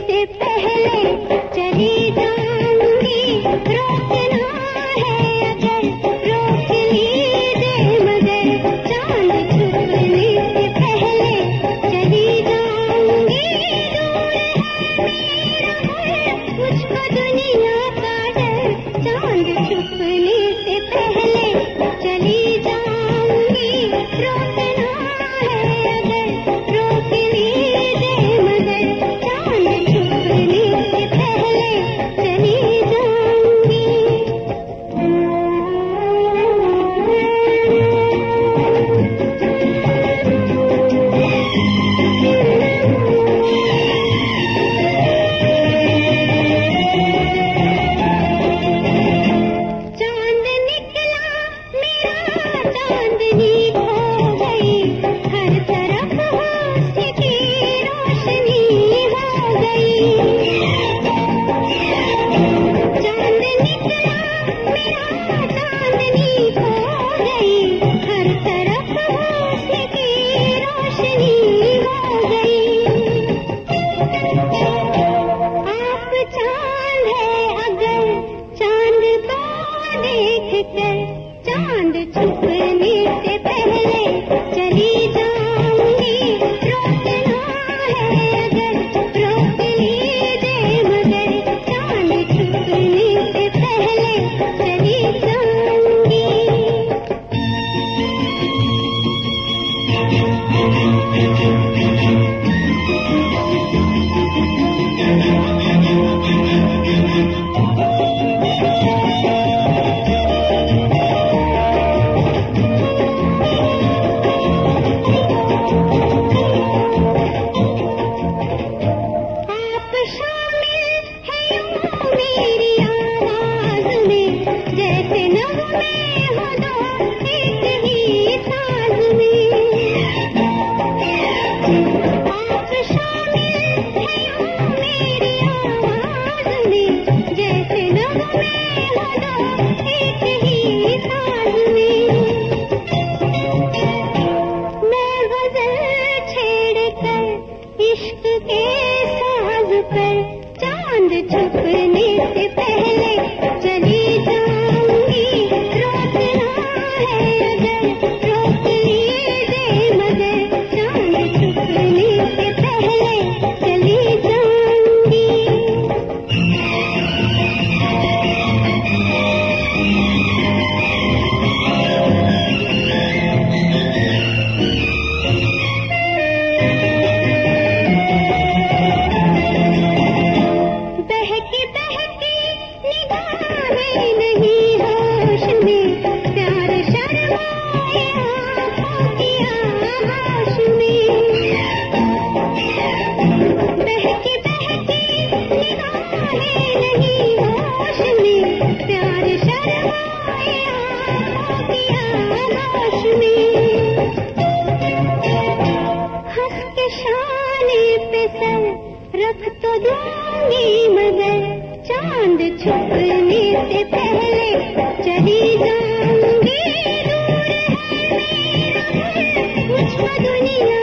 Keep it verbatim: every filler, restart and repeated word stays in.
से पहले चली जाऊंगी। रोकना है अगर रोक लीजिए, मगर चांद छुपने से पहले चली जाऊंगी। दूर है मेरा घर, मुझको दुनिया का डर, चांद छुपने से पहले चली जाऊंगी। रोकना है अगर रोक लीजिए, मगर चांद छुपने से पहले चली जाऊंगी। चांद निकला मेरा, चांदनी खो गई, हर तरफ हुस्न की रोशनी हो गई। चांद निकला मेरा, चांदनी खो गई, हर तरफ हुस्न की रोशनी हो गई। आप चांद है अगर चांद को देख कर चांद छुपने से पहले चली जाऊंगी। रोकना है अगर रोक लीजिए, मगर चांद छुपने से पहले चली जाऊंगी। आप शामिल हैं यूं मेरी आवाज में, जैसे नगमे हो दो एक ही साज में। आप शामिल हैं यूं मेरी आवाज में, जैसे नगमे हो दो एक ही साज में। मैं गजल छेड़ कर इश्क के साज पर चांद छुपने से पहले चली जाऊंगी। रोकना है अगर रोक लीजिए, मगर चांद छुपने से पहले चली जाऊंगी। बहकी बहकी निगाहें नहीं होश में, प्यार शर्माए आँखों की आहोश में। बहकी बहकी निगाहें नहीं होश में, प्यार शर्माए आँखों की आहोश में। हंस के शाने पे सर रख तो दूंगी, मगर चांद छुपने से पहले चली जाऊंगी। दूर है मेरा घर, मुझको दुनिया